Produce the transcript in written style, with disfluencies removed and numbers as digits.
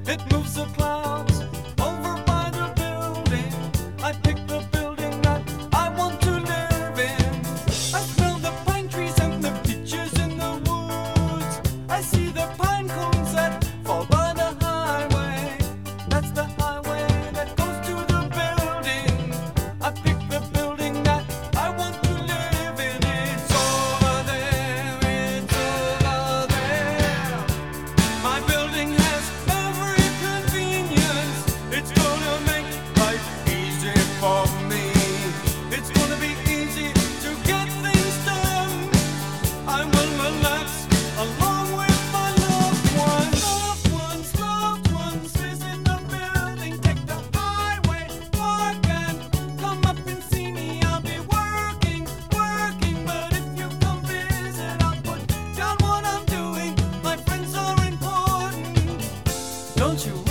It moves the clouds over by the building. I pick the building that I want to live in. I smell the pine trees and the peaches in the woods. I see the pine cones that fall by the highway. That's the highway that goes to the building. I pick the building that I want to live in. It's over there, it's over there. My building has every convenience. It's gonna make life easy for me. It's gonna be easy to get things done. I will relax along with my loved ones. Loved ones, visit the building. Take the highway, park and come up and see me. I'll be working. But if you come visit, I'll put down what I'm doing. My friends are important. Don't you